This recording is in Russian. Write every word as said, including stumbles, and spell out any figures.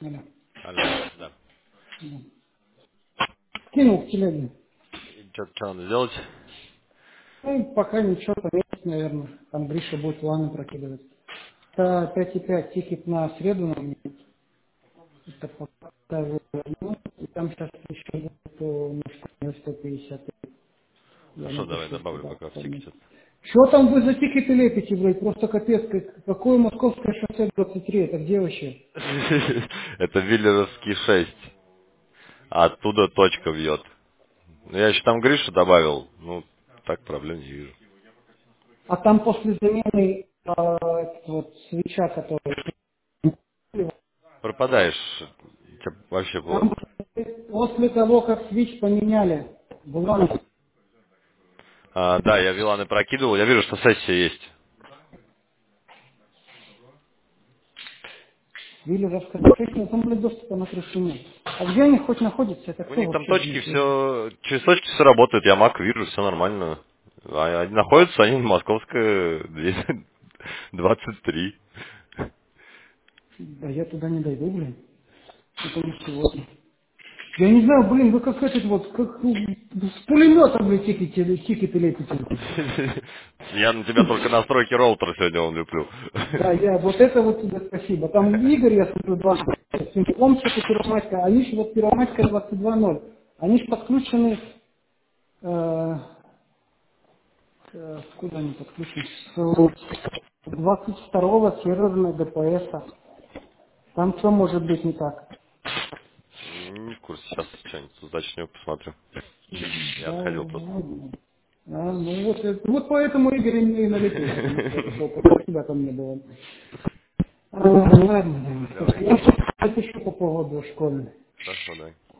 Да. Алло, да. Да. Кинул в телеге. И что, что надо сделать? Ну, пока ничего, поменять, наверное. Там Гриша будет планы прокидывать. А, Это пять и пять тикет на среду нам нет. Это пока его возьму. И там сейчас еще нету на сто пятьдесят. Я хорошо, давай напишу добавлю туда. пока в тикете. Что там вы за тикеты лепите, блядь? Просто капец. как- Какое московское шоссе двадцать три? Это где вообще? Это Виллеровский шесть. А оттуда точка вьет. Ну, я еще там Гришу добавил. Ну, так проблем не вижу. А там после замены а, этот вот свеча, который... Пропадаешь. Тебя вообще Там плохо. после того, как свич поменяли, была А, да, я виланы прокидывал. Я вижу, что сессия есть. Виллеровская точка, там, блядь, доступа на крышу нет. А где они хоть находятся? Это У кто них там вообще, точки блядь? Я- все... Через точки все работает. Я Мак вижу, все нормально. А они находятся они в Московская двадцать три. Да я туда не дойду, блин. Это не сегодня. Я не знаю, блин, вы как этот вот, как ну, с пулемета, блядь, тикеты, тикеты лепите. Я на тебя только настройки роутера сегодня он леплю. Да, я, вот это вот тебе спасибо. Там Игорь, я смотрю, два, Омчик и Первомайская, они же вот Первомайская двадцать два ноль. Они же подключены, э, э, куда они подключены? С двадцать второго серверной ДПС. Там что может быть не так? Не в курсе, сейчас что-нибудь удачнее посмотрю. Я Да, отходил просто. ладно. А, ну вот, это- вот поэтому Игорь и не налетел, потому что что после тебя там не было. А, ладно, Давай. я напишу по поводу школы. Хорошо, давай.